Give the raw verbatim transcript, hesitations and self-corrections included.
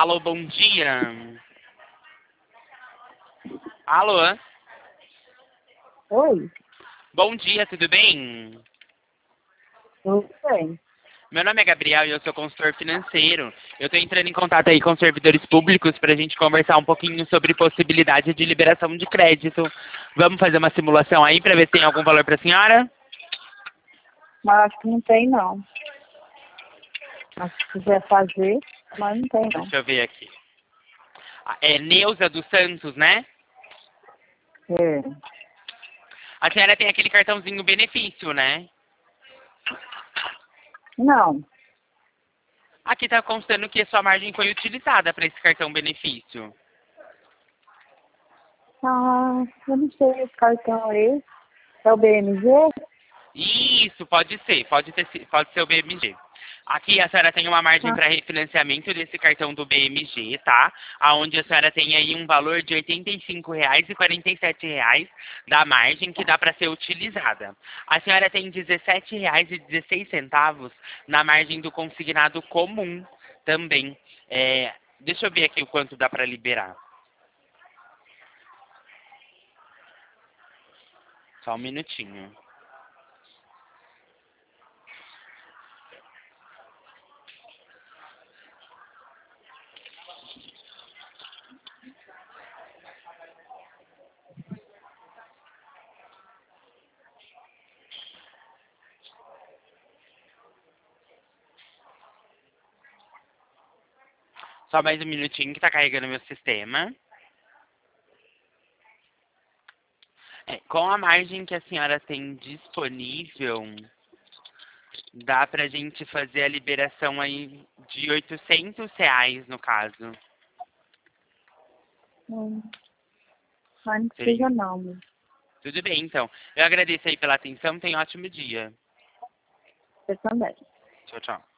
Alô, bom dia. Alô? Oi, Bom dia, tudo bem? tudo bem. Meu nome é Gabriel e eu sou consultor financeiro. Eu estou entrando em contato aí com servidores públicos para a gente conversar um pouquinho sobre possibilidade de liberação de crédito. Vamos fazer uma simulação aí para ver se tem algum valor para a senhora? Mas acho que não tem, não. Mas se quiser fazer, mas não tem, não. Deixa eu ver aqui. Ah, É Neuza dos Santos, né? É. A senhora tem aquele cartãozinho benefício, né? Não. Aqui está constando que a sua margem foi utilizada para esse cartão benefício. Ah, eu não sei esse cartão aí. É o B M G? Isso, pode ser, pode, ter, si- pode ser o B M G. Aqui a senhora tem uma margem Ah, para refinanciamento desse cartão do B M G, tá? Aonde a senhora tem aí um valor de oitenta e cinco reais e quarenta e sete reais da margem que dá para ser utilizada. A senhora tem dezessete reais e dezesseis centavos na margem do consignado comum também. É, deixa eu ver aqui o quanto dá para liberar. Só um minutinho. Só mais um minutinho que está carregando meu sistema. É, com a margem que a senhora tem disponível, dá pra gente fazer a liberação aí de oitocentos reais, no caso. hum, mas não Seria... precisa, não. Meu. Tudo bem, então. Eu agradeço aí pela atenção. Tenha um ótimo dia. Você também. Tchau, tchau.